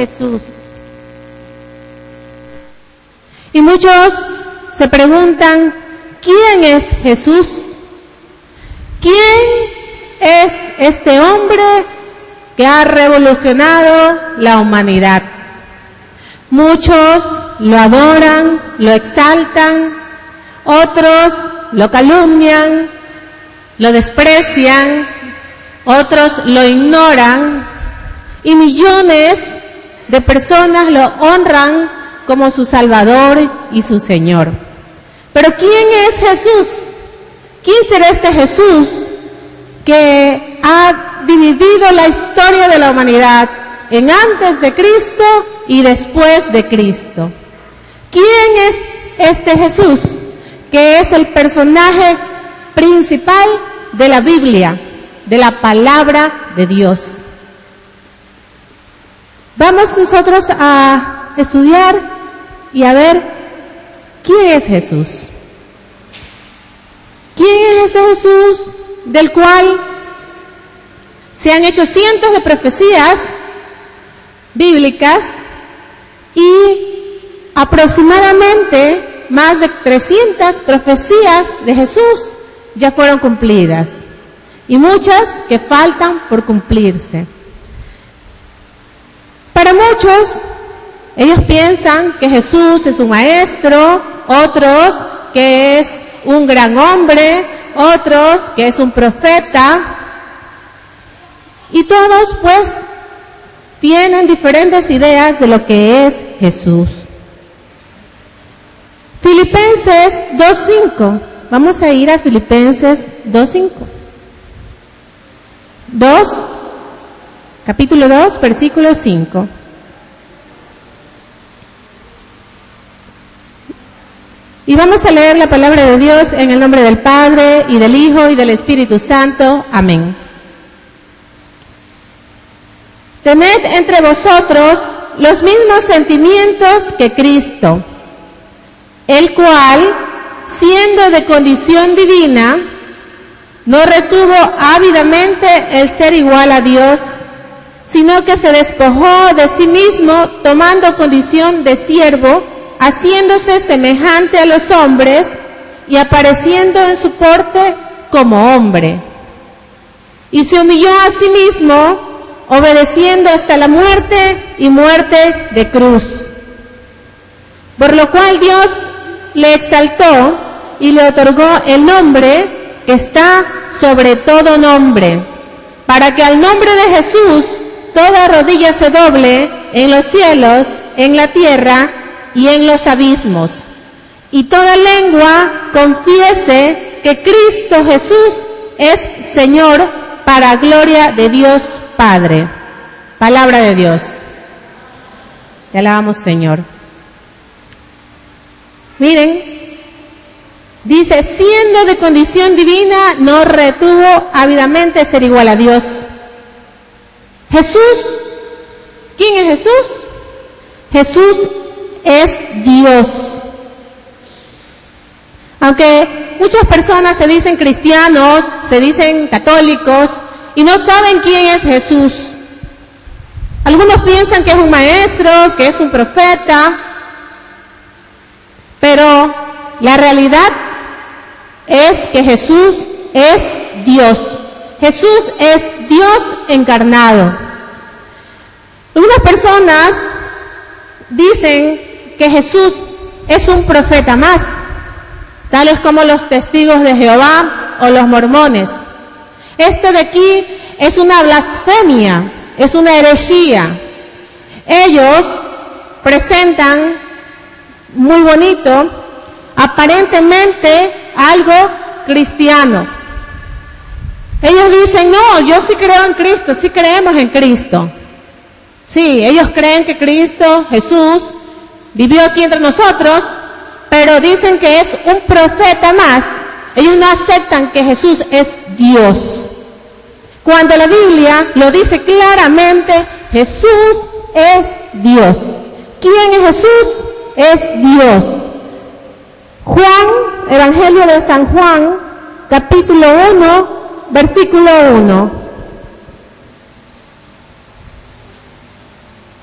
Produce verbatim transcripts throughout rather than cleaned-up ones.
Jesús? Y muchos se preguntan, ¿quién es Jesús? ¿Quién es este hombre que ha revolucionado la humanidad? Muchos lo adoran, lo exaltan, otros lo calumnian, lo desprecian, otros lo ignoran y millones de personas lo honran como su Salvador y su Señor. Pero ¿quién es Jesús? ¿Quién será este Jesús que ha dividido la historia de la humanidad en antes de Cristo y después de Cristo? ¿Quién es este Jesús que es el personaje principal de la Biblia, de la palabra de Dios? Vamos nosotros a estudiar y a ver quién es Jesús. ¿Quién es este Jesús del cual se han hecho cientos de profecías bíblicas y aproximadamente más de trescientas profecías de Jesús ya fueron cumplidas y muchas que faltan por cumplirse? Para muchos, ellos piensan que Jesús es un maestro, otros que es un gran hombre, otros que es un profeta, y todos pues tienen diferentes ideas de lo que es Jesús. Filipenses dos cinco, vamos a ir a Filipenses dos cinco. dos, capítulo dos, versículo cinco. Y vamos a leer la palabra de Dios en el nombre del Padre, y del Hijo, y del Espíritu Santo. Amén. Tened entre vosotros los mismos sentimientos que Cristo, el cual, siendo de condición divina, no retuvo ávidamente el ser igual a Dios, sino que se despojó de sí mismo, tomando condición de siervo, haciéndose semejante a los hombres y apareciendo en su porte como hombre. Y se humilló a sí mismo, obedeciendo hasta la muerte y muerte de cruz. Por lo cual Dios le exaltó y le otorgó el nombre que está sobre todo nombre, para que al nombre de Jesús toda rodilla se doble en los cielos, en la tierra y en los abismos, y toda lengua confiese que Cristo Jesús es Señor, para gloria de Dios Padre. Palabra de Dios. Te alabamos, Señor. Miren, dice, siendo de condición divina, no retuvo ávidamente ser igual a Dios. Jesús, ¿quién es Jesús? Jesús es Dios. Aunque muchas personas se dicen cristianos, se dicen católicos y no saben quién es Jesús. Algunos piensan que es un maestro, que es un profeta, pero la realidad es que Jesús es Dios. Jesús es Dios encarnado. Algunas personas dicen que Jesús es un profeta más, tales como los testigos de Jehová o los mormones. Esto de aquí es una blasfemia, es una herejía. Ellos presentan muy bonito, aparentemente algo cristiano. Ellos dicen, no, yo sí creo en Cristo, sí creemos en Cristo. Sí, ellos creen que Cristo, Jesús, vivió aquí entre nosotros, pero dicen que es un profeta más. Ellos no aceptan que Jesús es Dios. Cuando la Biblia lo dice claramente, Jesús es Dios. ¿Quién es Jesús? Es Dios. Juan, Evangelio de San Juan, capítulo uno, versículo uno.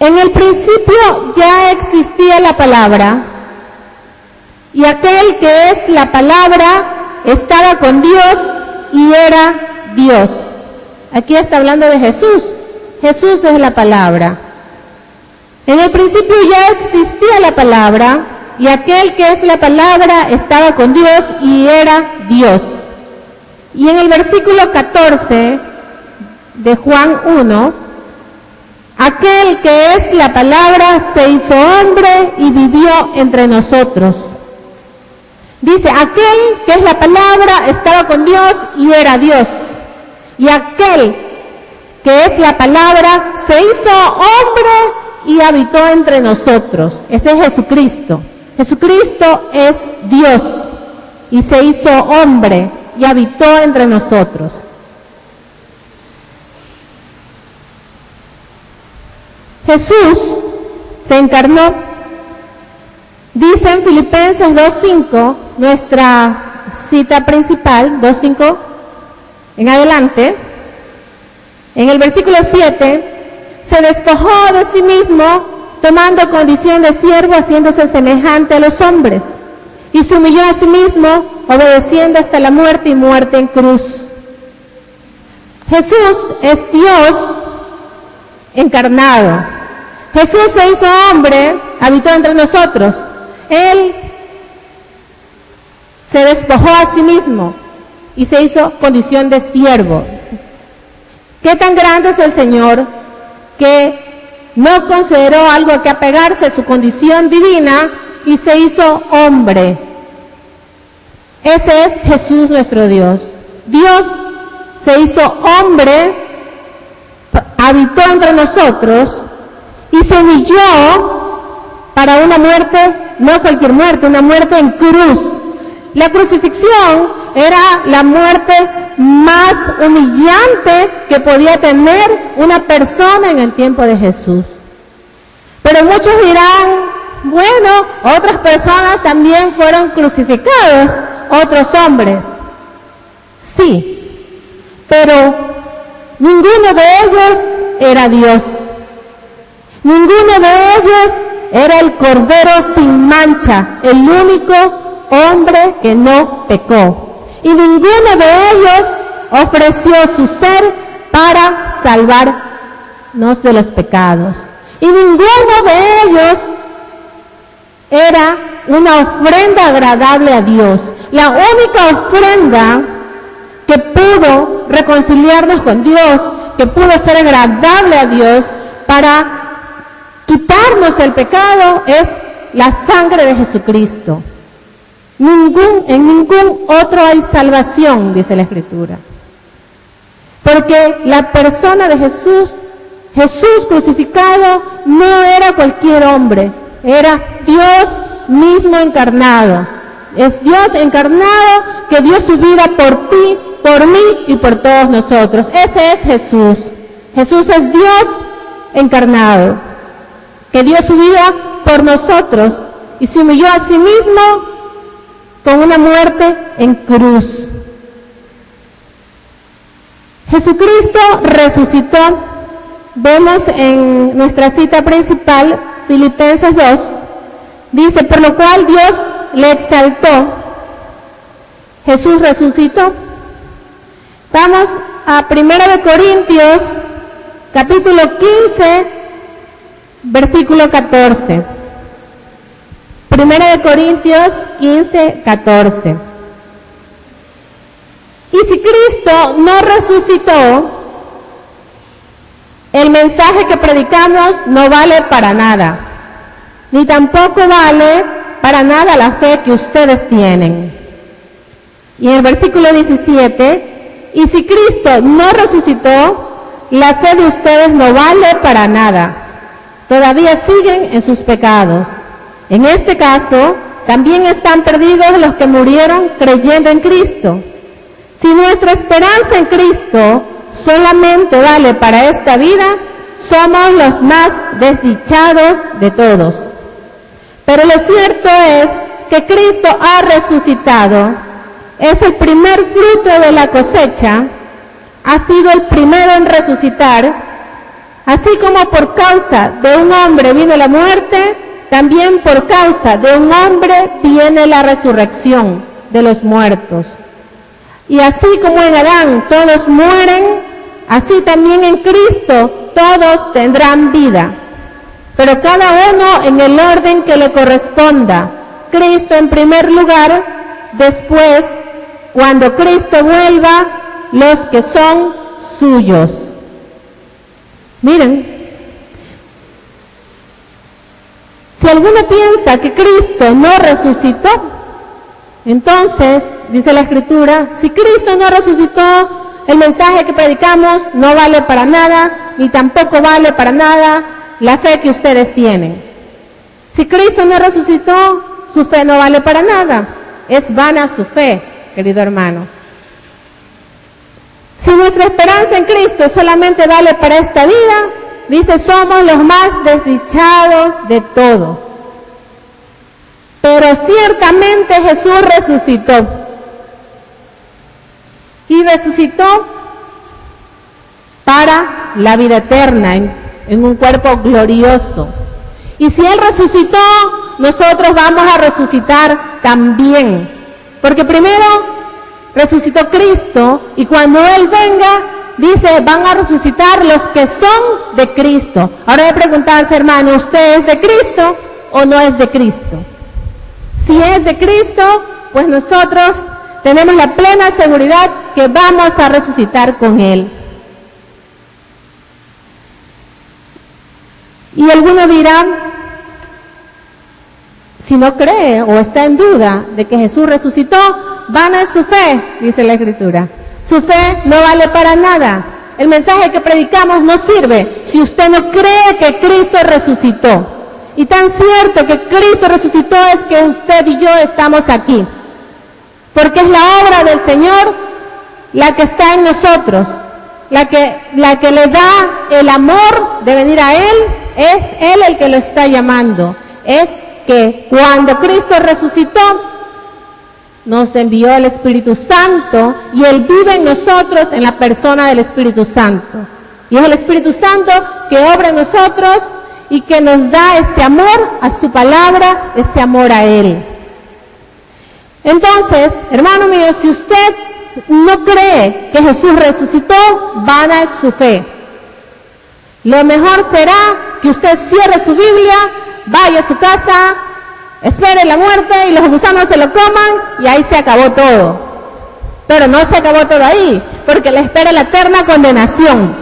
En el principio ya existía la palabra, y aquel que es la palabra estaba con Dios y era Dios. Aquí está hablando de Jesús. Jesús es la palabra. En el principio ya existía la palabra, y aquel que es la palabra estaba con Dios y era Dios. Y en el versículo catorce de Juan uno, aquel que es la palabra se hizo hombre y vivió entre nosotros. Dice, aquel que es la palabra estaba con Dios y era Dios. Y aquel que es la palabra se hizo hombre y habitó entre nosotros. Ese es Jesucristo. Jesucristo es Dios y se hizo hombre y habitó entre nosotros. Jesús se encarnó. Dice en Filipenses dos cinco, nuestra cita principal, dos cinco en adelante, en el versículo siete, se despojó de sí mismo, tomando condición de siervo, haciéndose semejante a los hombres, y se humilló a sí mismo, obedeciendo hasta la muerte y muerte en cruz. Jesús es Dios encarnado. Jesús se hizo hombre, habitó entre nosotros. Él se despojó a sí mismo y se hizo condición de siervo. ¿Qué tan grande es el Señor que no consideró algo a que apegarse a su condición divina y se hizo hombre? Ese es Jesús nuestro Dios. Dios se hizo hombre, habitó entre nosotros y se humilló para una muerte, no cualquier muerte, una muerte en cruz. La crucifixión era la muerte más humillante que podía tener una persona en el tiempo de Jesús. Pero muchos dirán, bueno, otras personas también fueron crucificados, otros hombres. Sí, pero ninguno de ellos era Dios. Ninguno de ellos era el Cordero sin mancha, el único hombre que no pecó. Y ninguno de ellos ofreció su ser para salvarnos de los pecados. Y ninguno de ellos era una ofrenda agradable a Dios. La única ofrenda que pudo reconciliarnos con Dios, que pudo ser agradable a Dios para quitarnos el pecado, es la sangre de Jesucristo. Ningún, en ningún otro hay salvación, dice la Escritura. Porque la persona de Jesús, Jesús crucificado, no era cualquier hombre, era Dios mismo encarnado. Es Dios encarnado que dio su vida por ti, por mí y por todos nosotros. Ese es Jesús. Jesús es Dios encarnado, que dio su vida por nosotros y se humilló a sí mismo con una muerte en cruz. Jesucristo resucitó. Vemos en nuestra cita principal, Filipenses dos, dice, por lo cual Dios le exaltó. Jesús resucitó. Vamos a primera de Corintios, capítulo quince, versículo catorce. Primera de Corintios quince, catorce. Y si Cristo no resucitó, el mensaje que predicamos no vale para nada, ni tampoco vale para nada la fe que ustedes tienen. Y en el versículo diecisiete, y si Cristo no resucitó, la fe de ustedes no vale para nada. Todavía siguen en sus pecados. En este caso, también están perdidos los que murieron creyendo en Cristo. Si nuestra esperanza en Cristo solamente vale para esta vida, somos los más desdichados de todos. Pero lo cierto es que Cristo ha resucitado, es el primer fruto de la cosecha, ha sido el primero en resucitar, Así como por causa de un hombre vino la muerte, también por causa de un hombre viene la resurrección de los muertos. Y así como en Adán todos mueren, así también en Cristo todos tendrán vida. Pero cada uno en el orden que le corresponda. Cristo en primer lugar, después, cuando Cristo vuelva, los que son suyos. Miren, si alguno piensa que Cristo no resucitó, entonces, dice la Escritura, si Cristo no resucitó, el mensaje que predicamos no vale para nada, ni tampoco vale para nada la fe que ustedes tienen. Si Cristo no resucitó, su fe no vale para nada. Es vana su fe, querido hermano. Si nuestra esperanza en Cristo solamente vale para esta vida, dice, somos los más desdichados de todos. Pero ciertamente Jesús resucitó. Y resucitó para la vida eterna, en, en un cuerpo glorioso. Y si Él resucitó, nosotros vamos a resucitar también. Porque primero resucitó Cristo, y cuando Él venga, dice, van a resucitar los que son de Cristo. Ahora de preguntarse, hermano, ¿usted es de Cristo o no es de Cristo? Si es de Cristo, pues nosotros tenemos la plena seguridad que vamos a resucitar con Él. Y alguno dirá, si no cree o está en duda de que Jesús resucitó, vana es su fe, dice la Escritura. Su fe no vale para nada. El mensaje que predicamos no sirve si usted no cree que Cristo resucitó. Y tan cierto que Cristo resucitó es que usted y yo estamos aquí. Porque es la obra del Señor la que está en nosotros, la que, la que le da el amor de venir a Él, es Él el que lo está llamando. Es que cuando Cristo resucitó, nos envió el Espíritu Santo y Él vive en nosotros en la persona del Espíritu Santo. Y es el Espíritu Santo que obra en nosotros y que nos da ese amor a su palabra, ese amor a Él. Entonces, hermano mío, si usted no cree que Jesús resucitó, vana es su fe. Lo mejor será que usted cierre su Biblia, vaya a su casa, espere la muerte y los gusanos se lo coman y ahí se acabó todo. Pero no se acabó todo ahí, porque le espera la eterna condenación.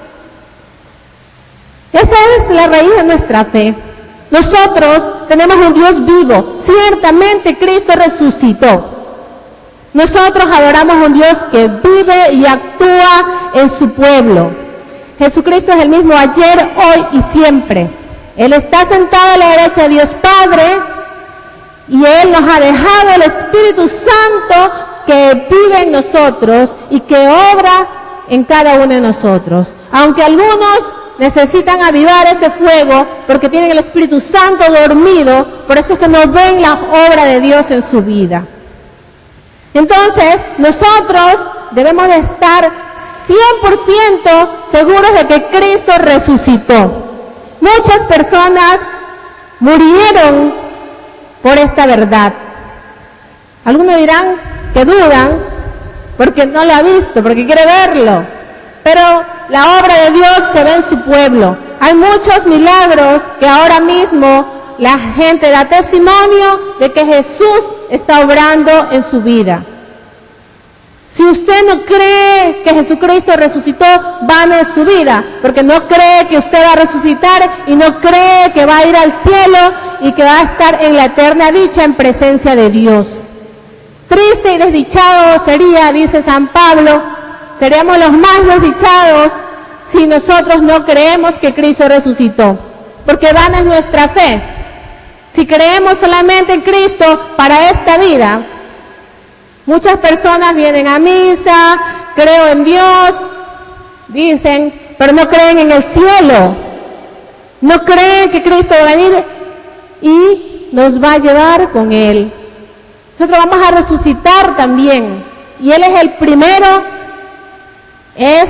Esa es la raíz de nuestra fe. Nosotros tenemos un Dios vivo. Ciertamente Cristo resucitó. Nosotros adoramos a un Dios que vive y actúa en su pueblo. Jesucristo es el mismo ayer, hoy y siempre. Él está sentado a la derecha de Dios Padre y Él nos ha dejado el Espíritu Santo que vive en nosotros y que obra en cada uno de nosotros. Aunque algunos necesitan avivar ese fuego porque tienen el Espíritu Santo dormido, por eso es que no ven la obra de Dios en su vida. Entonces, nosotros debemos de estar cien por ciento seguros de que Cristo resucitó. Muchas personas murieron por esta verdad. Algunos dirán que dudan porque no lo ha visto, porque quiere verlo. Pero la obra de Dios se ve en su pueblo. Hay muchos milagros que ahora mismo la gente da testimonio de que Jesús está obrando en su vida. Si usted no cree que Jesucristo resucitó, vana es su vida, porque no cree que usted va a resucitar y no cree que va a ir al cielo y que va a estar en la eterna dicha en presencia de Dios. Triste y desdichado sería, dice San Pablo, seríamos los más desdichados si nosotros no creemos que Cristo resucitó, porque vana es nuestra fe. Si creemos solamente en Cristo para esta vida, muchas personas vienen a misa, creo en Dios, dicen, pero no creen en el cielo. No creen que Cristo va a venir y nos va a llevar con Él. Nosotros vamos a resucitar también. Y Él es el primero, es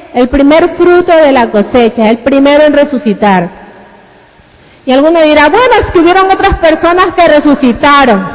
el primer fruto de la cosecha, el primero en resucitar. Y alguno dirá, bueno, es que hubieron otras personas que resucitaron.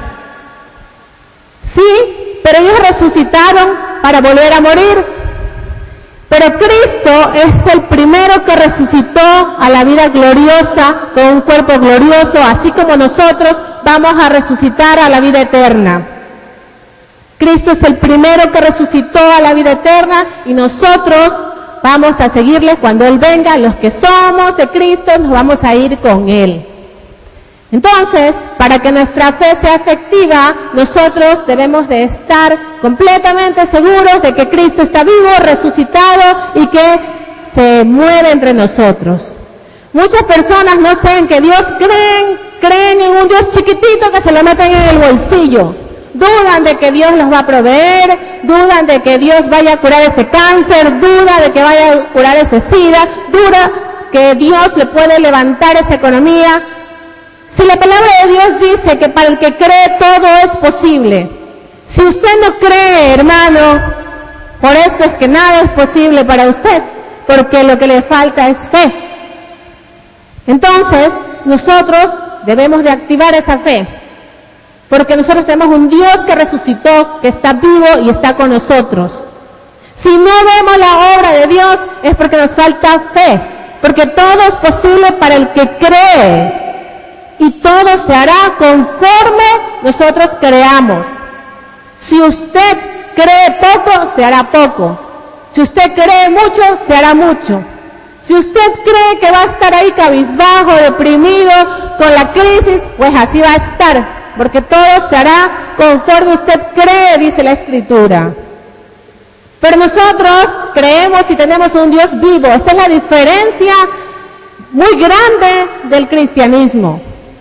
Sí, pero ellos resucitaron para volver a morir. Pero Cristo es el primero que resucitó a la vida gloriosa, con un cuerpo glorioso, así como nosotros vamos a resucitar a la vida eterna. Cristo es el primero que resucitó a la vida eterna y nosotros vamos a seguirle cuando Él venga. Los que somos de Cristo nos vamos a ir con Él. Entonces, para que nuestra fe sea efectiva, nosotros debemos de estar completamente seguros de que Cristo está vivo, resucitado y que se mueve entre nosotros. Muchas personas no saben que Dios creen, creen en un Dios chiquitito que se lo meten en el bolsillo. Dudan de que Dios los va a proveer, dudan de que Dios vaya a curar ese cáncer, dudan de que vaya a curar ese SIDA, duda que Dios le puede levantar esa economía. Si la palabra de Dios dice que para el que cree todo es posible, si usted no cree, hermano, por eso es que nada es posible para usted, porque lo que le falta es fe. Entonces, nosotros debemos de activar esa fe, porque nosotros tenemos un Dios que resucitó, que está vivo y está con nosotros. Si no vemos la obra de Dios, es porque nos falta fe, porque todo es posible para el que cree. Y todo se hará conforme nosotros creamos. Si usted cree poco, se hará poco. Si usted cree mucho, se hará mucho. Si usted cree que va a estar ahí cabizbajo, deprimido, con la crisis, pues así va a estar. Porque todo se hará conforme usted cree, dice la Escritura. Pero nosotros creemos y tenemos un Dios vivo. Esa es la diferencia muy grande del cristianismo.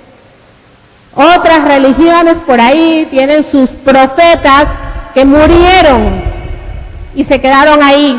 Otras religiones por ahí tienen sus profetas que murieron y se quedaron ahí.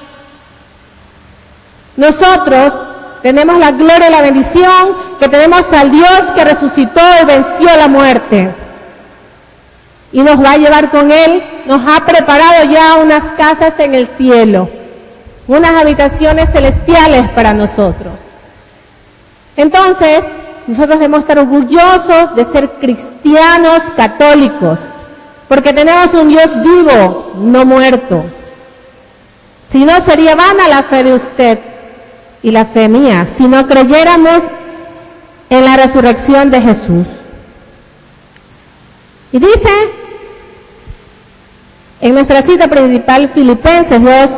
Nosotros tenemos la gloria y la bendición que tenemos al Dios que resucitó y venció la muerte. Y nos va a llevar con Él, nos ha preparado ya unas casas en el cielo, unas habitaciones celestiales para nosotros. Entonces, nosotros debemos estar orgullosos de ser cristianos católicos, porque tenemos un Dios vivo, no muerto. Si no, sería vana la fe de usted y la fe mía, si no creyéramos en la resurrección de Jesús. Y dice, en nuestra cita principal, Filipenses dos,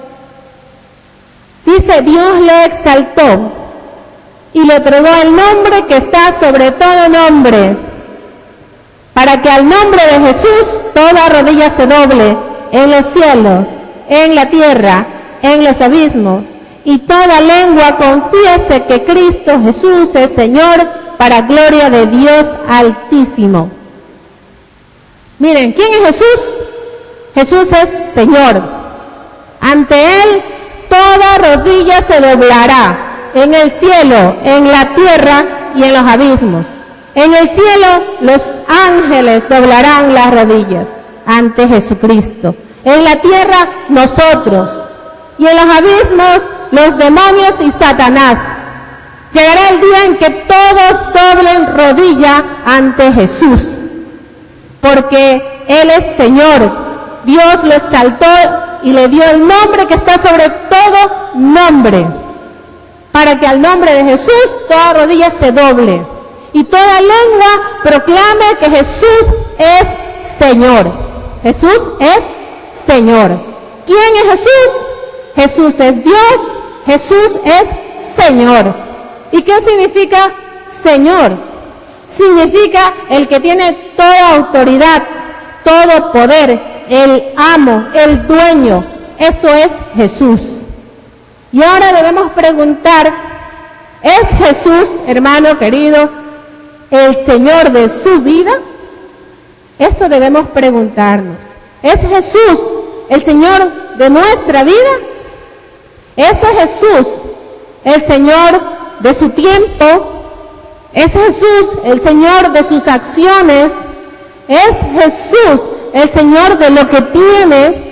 dice, Dios le exaltó y le otorgó el nombre que está sobre todo nombre, para que al nombre de Jesús toda rodilla se doble, en los cielos, en la tierra, en los abismos, y toda lengua confiese que Cristo Jesús es Señor, para gloria de Dios Altísimo. Miren, ¿quién es Jesús? Jesús es Señor. Ante Él toda rodilla se doblará, en el cielo, en la tierra y en los abismos. En el cielo los ángeles doblarán las rodillas ante Jesucristo. En la tierra nosotros. Y en los abismos los demonios y Satanás. Llegará el día en que todos doblen rodilla ante Jesús. Porque Él es Señor. Dios lo exaltó y le dio el nombre que está sobre todo nombre, para que al nombre de Jesús toda rodilla se doble y toda lengua proclame que Jesús es Señor. Jesús es Señor. ¿Quién es Jesús? Jesús es Dios, Jesús es Señor. ¿Y qué significa Señor? Significa el que tiene toda autoridad, todo poder, el amo, el dueño. Eso es Jesús. Y ahora debemos preguntar, ¿es Jesús, hermano querido, el Señor de su vida? Eso debemos preguntarnos. ¿Es Jesús el Señor de nuestra vida? ¿Es Jesús el Señor de su tiempo? ¿Es Jesús el Señor de sus acciones? ¿Es Jesús el Señor de lo que tiene?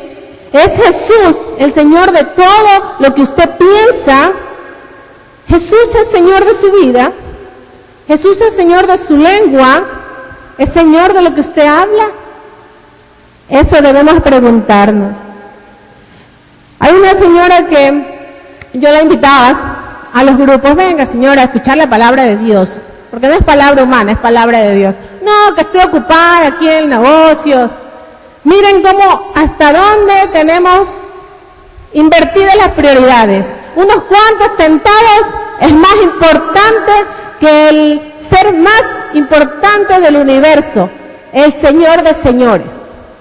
¿Es Jesús el Señor de todo lo que usted piensa? ¿Jesús es Señor de su vida? ¿Jesús es Señor de su lengua? ¿Es Señor de lo que usted habla? Eso debemos preguntarnos. Hay una señora que yo la invitaba a los grupos, venga señora, a escuchar la palabra de Dios, porque no es palabra humana, es palabra de Dios. No, que estoy ocupada aquí en negocios. Miren cómo, hasta dónde tenemos invertidas las prioridades. Unos cuantos centavos es más importante que el ser más importante del universo, el Señor de señores.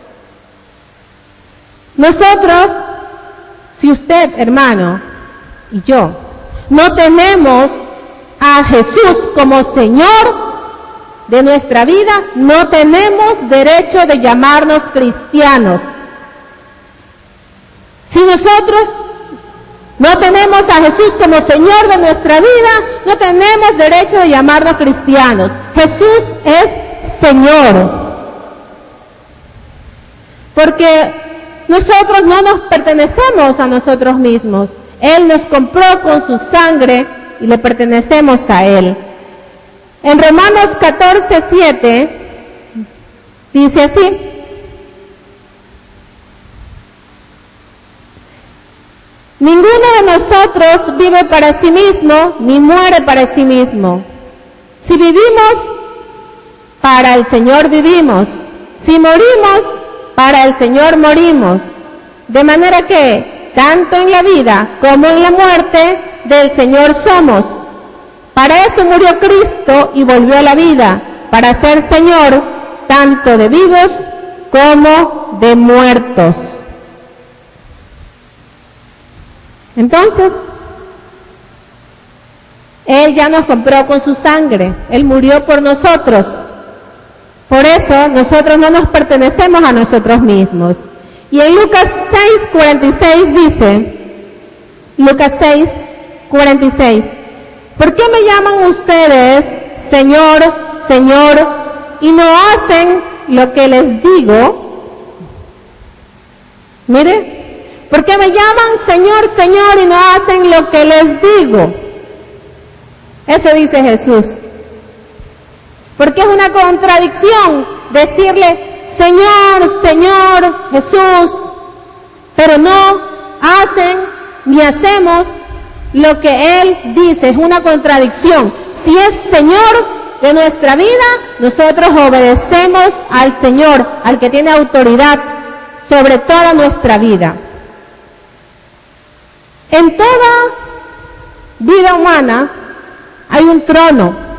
Nosotros, si usted, hermano, y yo, no tenemos a Jesús como Señor de nuestra vida, no tenemos derecho de llamarnos cristianos. Si nosotros no tenemos a Jesús como Señor de nuestra vida, no tenemos derecho de llamarnos cristianos. Jesús es Señor. Porque nosotros no nos pertenecemos a nosotros mismos. Él nos compró con su sangre y le pertenecemos a Él. En Romanos catorce, siete, dice así: ninguno de nosotros vive para sí mismo, ni muere para sí mismo. Si vivimos, para el Señor vivimos. Si morimos, para el Señor morimos. De manera que, tanto en la vida como en la muerte, del Señor somos. Para eso murió Cristo y volvió a la vida, para ser Señor tanto de vivos como de muertos. Entonces, Él ya nos compró con su sangre, Él murió por nosotros. Por eso nosotros no nos pertenecemos a nosotros mismos. Y en Lucas seis, cuarenta y seis dice, Lucas seis, cuarenta y seis, ¿por qué me llaman ustedes Señor, Señor, y no hacen lo que les digo? Mire, ¿por qué me llaman Señor, Señor, y no hacen lo que les digo? Eso dice Jesús. Porque es una contradicción decirle Señor, Señor, Jesús, pero no hacen ni hacemos lo que Él dice. Es una contradicción. Si es Señor de nuestra vida, nosotros obedecemos al Señor, al que tiene autoridad sobre toda nuestra vida. En toda vida humana hay un trono.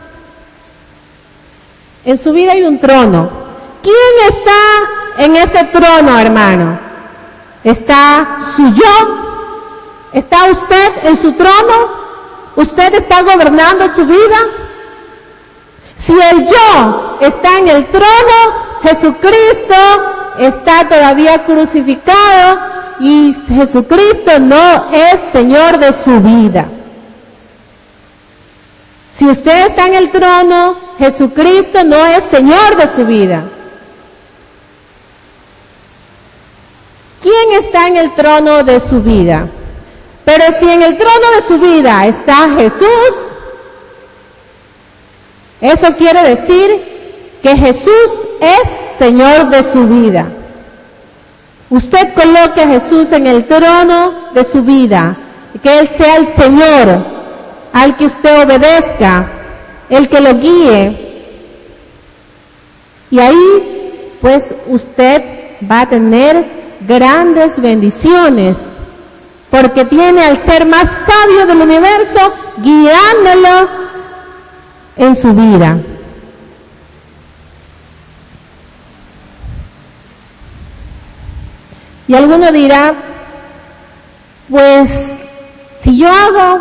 En su vida hay un trono. ¿Quién está en ese trono, hermano? ¿Está su yo? ¿Está usted en su trono? ¿Usted está gobernando su vida? Si el yo está en el trono, Jesucristo está todavía crucificado y Jesucristo no es Señor de su vida. Si usted está en el trono, Jesucristo no es Señor de su vida. ¿Quién está en el trono de su vida? Pero si en el trono de su vida está Jesús, eso quiere decir que Jesús es Señor de su vida. Usted coloque a Jesús en el trono de su vida, que Él sea el Señor al que usted obedezca, el que lo guíe. Y ahí, pues, usted va a tener grandes bendiciones, porque tiene al ser más sabio del universo guiándolo en su vida. Y alguno dirá, pues, si yo hago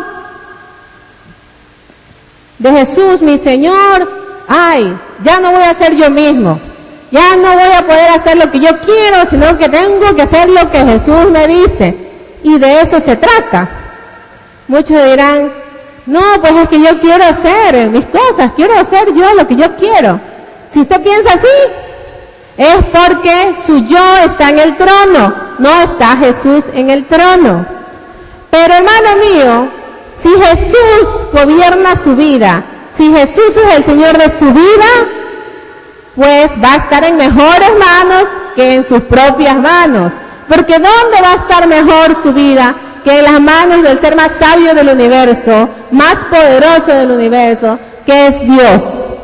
de Jesús mi Señor, ay, ya no voy a ser yo mismo, ya no voy a poder hacer lo que yo quiero, sino que tengo que hacer lo que Jesús me dice. Y de eso se trata. Muchos dirán, no, pues es que yo quiero hacer mis cosas, quiero hacer yo lo que yo quiero. Si usted piensa así, es porque su yo está en el trono. no está Jesús en el trono. Pero hermano mío, si Jesús gobierna su vida, si Jesús es el Señor de su vida, pues va a estar en mejores manos que en sus propias manos. Porque ¿dónde va a estar mejor su vida que en las manos del ser más sabio del universo, más poderoso del universo, que es Dios?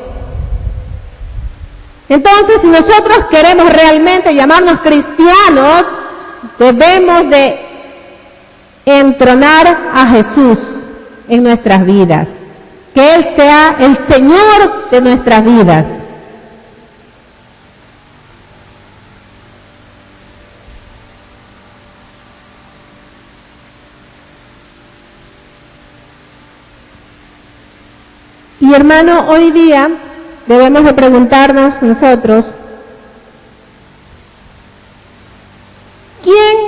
Entonces, si nosotros queremos realmente llamarnos cristianos, debemos de entronar a Jesús en nuestras vidas, que Él sea el Señor de nuestras vidas. Y hermano, hoy día debemos de preguntarnos nosotros, ¿quién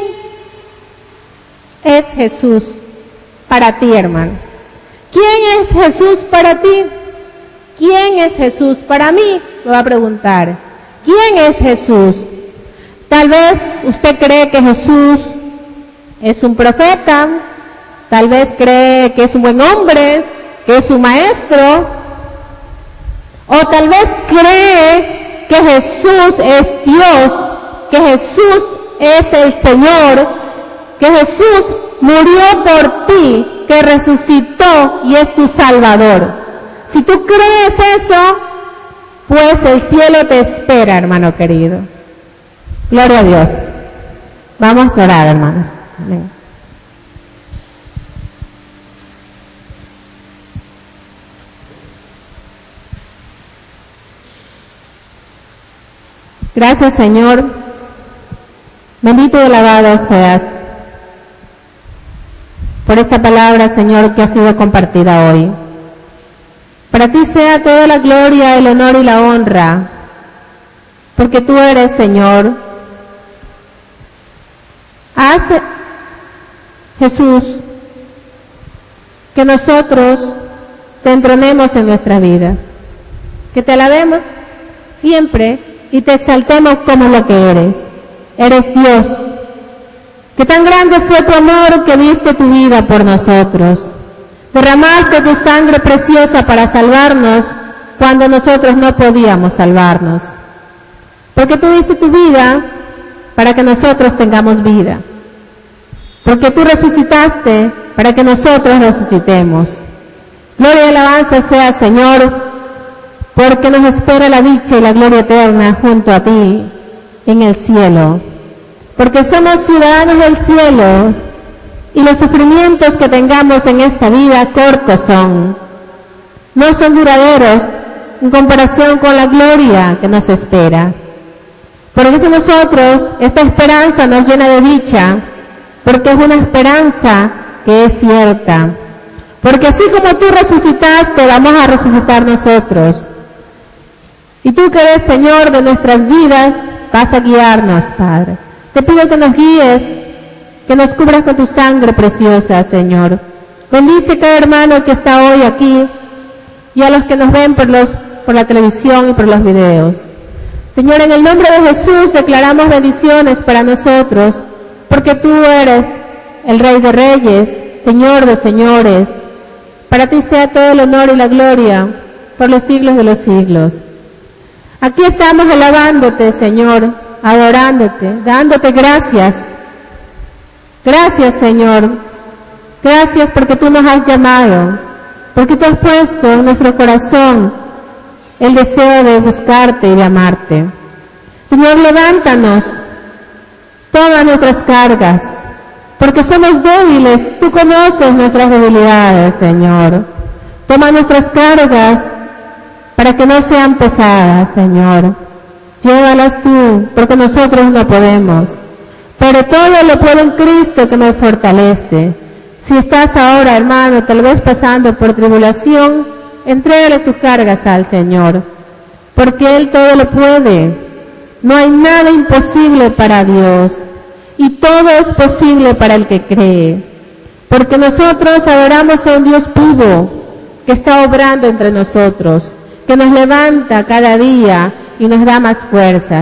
es Jesús para ti, hermano? ¿Quién es Jesús para ti? ¿Quién es Jesús para mí? Me va a preguntar. ¿Quién es Jesús? Tal vez usted cree que Jesús es un profeta, tal vez cree que es un buen hombre, que es un maestro, o tal vez cree que Jesús es Dios, que Jesús es el Señor, que Jesús murió por ti, que resucitó y es tu Salvador. Si tú crees eso, pues el cielo te espera, hermano querido. Gloria a Dios. Vamos a orar, hermanos. Amén. Gracias, Señor. Bendito y alabado seas por esta palabra, Señor, que ha sido compartida hoy. Para ti sea toda la gloria, el honor y la honra, porque tú eres, Señor. Haz, Jesús, que nosotros te entronemos en nuestras vidas, que te alabemos siempre y te exaltemos como lo que eres. Eres Dios. Que tan grande fue tu amor que diste tu vida por nosotros. Derramaste tu sangre preciosa para salvarnos cuando nosotros no podíamos salvarnos. Porque tú diste tu vida para que nosotros tengamos vida. Porque tú resucitaste para que nosotros resucitemos. Gloria y alabanza sea, Señor, porque nos espera la dicha y la gloria eterna junto a ti en el cielo. Porque somos ciudadanos del cielo y los sufrimientos que tengamos en esta vida cortos son. No son duraderos en comparación con la gloria que nos espera. Por eso nosotros, esta esperanza nos llena de dicha, porque es una esperanza que es cierta. Porque así como tú resucitaste, vamos a resucitar nosotros. Y tú que eres Señor de nuestras vidas, vas a guiarnos, Padre. Te pido que nos guíes, que nos cubras con tu sangre preciosa, Señor. Bendice cada hermano que está hoy aquí y a los que nos ven por, los, por la televisión y por los videos. Señor, en el nombre de Jesús declaramos bendiciones para nosotros, porque tú eres el Rey de Reyes, Señor de Señores. Para ti sea todo el honor y la gloria por los siglos de los siglos. Aquí estamos alabándote, Señor, adorándote, dándote gracias. Gracias, Señor. Gracias porque tú nos has llamado, porque tú has puesto en nuestro corazón el deseo de buscarte y de amarte. Señor, levántanos todas nuestras cargas, porque somos débiles. Tú conoces nuestras debilidades, Señor. Toma nuestras cargas para que no sean pesadas, Señor. Llévalas tú, porque nosotros no podemos. Pero todo lo puedo en Cristo que me fortalece. Si estás ahora, hermano, tal vez pasando por tribulación, entrégale tus cargas al Señor, porque Él todo lo puede. No hay nada imposible para Dios, y todo es posible para el que cree. Porque nosotros adoramos a un Dios vivo, que está obrando entre nosotros, que nos levanta cada día y nos da más fuerzas.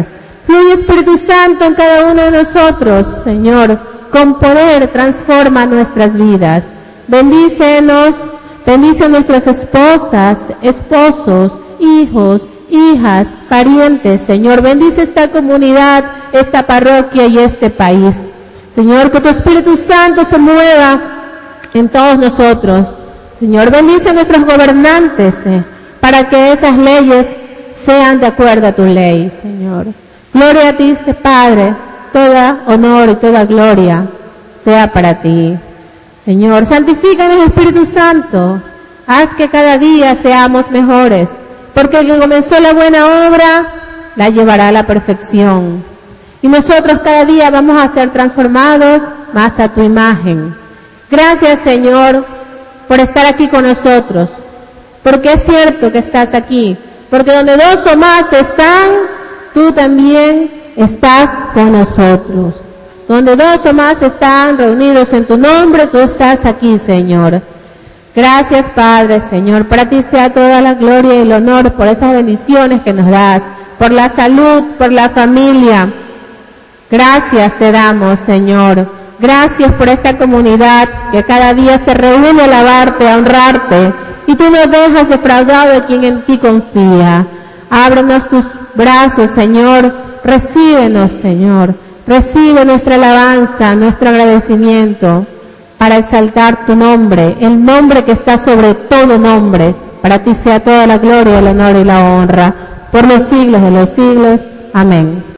Fluye Espíritu Santo en cada uno de nosotros, Señor, con poder transforma nuestras vidas. Bendícenos, bendice a nuestras esposas, esposos, hijos, hijas, parientes, Señor. Bendice esta comunidad, esta parroquia y este país. Señor, que tu Espíritu Santo se mueva en todos nosotros. Señor, bendice a nuestros gobernantes, eh, para que esas leyes sean de acuerdo a tu ley, Señor. Gloria a ti, Padre, toda honor y toda gloria sea para ti. Señor, santifícanos, Espíritu Santo, haz que cada día seamos mejores, porque el que comenzó la buena obra la llevará a la perfección. Y nosotros cada día vamos a ser transformados más a tu imagen. Gracias, Señor, por estar aquí con nosotros, porque es cierto que estás aquí, porque donde dos o más están, tú también estás con nosotros. Donde dos o más están reunidos en tu nombre, tú estás aquí, Señor. Gracias, Padre, Señor. Para ti sea toda la gloria y el honor por esas bendiciones que nos das, por la salud, por la familia. Gracias te damos, Señor. Gracias por esta comunidad que cada día se reúne a alabarte, a honrarte, y tú no dejas defraudado de quien en ti confía. Ábrenos tus brazos, Señor. Recíbenos, Señor. Recibe nuestra alabanza, nuestro agradecimiento, para exaltar tu nombre, el nombre que está sobre todo nombre. Para ti sea toda la gloria, el honor y la honra, por los siglos de los siglos. Amén.